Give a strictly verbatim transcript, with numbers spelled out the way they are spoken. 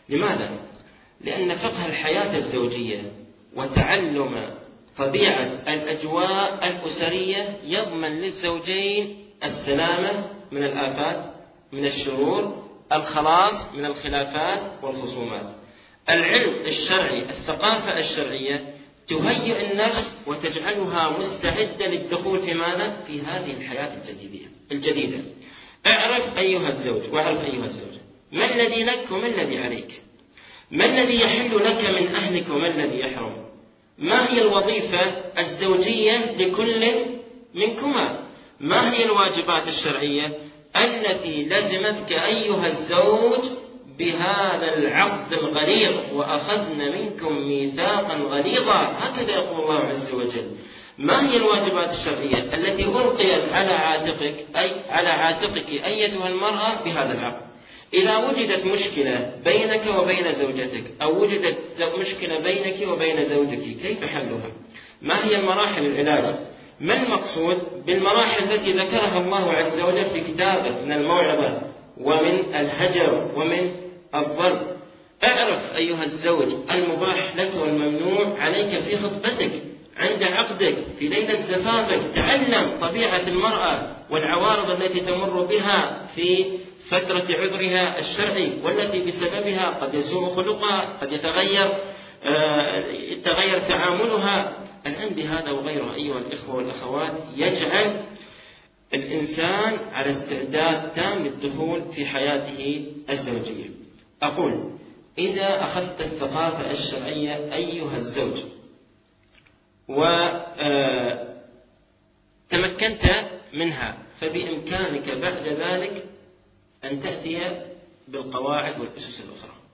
لماذا؟ لأن فقه الحياة الزوجية وتعلم طبيعة الأجواء الأسرية يضمن للزوجين السلامة من الآفات، من الشرور، الخلاص من الخلافات والخصومات. العلم الشرعي، الثقافة الشرعية تهيئ النفس وتجعلها مستعدة للدخول في ماذا؟ في هذه الحياة الجديدة. اعرف أيها الزوج واعرف أيها الزوجة ما الذي لك وما الذي عليك، ما الذي يحل لك من أهلك وما الذي يحرم، ما هي الوظيفة الزوجية لكل منكما، ما هي الواجبات الشرعية التي لزمتك أيها الزوج بهذا العقد الغليظ، وأخذن منكم ميثاقا غليظا، هكذا يقول الله عز وجل. ما هي الواجبات الشرعية التي ألقيت على عاتقك أي على عاتقك أيتها المرأة بهذا العقد؟ إذا وجدت مشكلة بينك وبين زوجتك أو وجدت مشكلة بينك وبين زوجك، كيف حلها؟ ما هي المراحل العلاج؟ ما المقصود بالمراحل التي ذكرها الله عز وجل في كتابه من الموعظة ومن الهجر ومن الضرب؟ اعرف أيها الزوج المباح لك والممنوع عليك في خطبتك، عند عقدك، في ليلة زفافك. تعلم طبيعة المرأة والعوارض التي تمر بها في فترة عذرها الشرعي، والتي بسببها قد يسوء خلقها، قد يتغير يتغير تعاملها. الآن بهذا وغيره أيها الإخوة والأخوات يجعل الإنسان على استعداد تام للدخول في حياته الزوجية. أقول إذا أخذت الثقافة الشرعية أيها الزوج وتمكنت منها، فبإمكانك بعد ذلك أن تأتي بالقواعد والأسس الأخرى.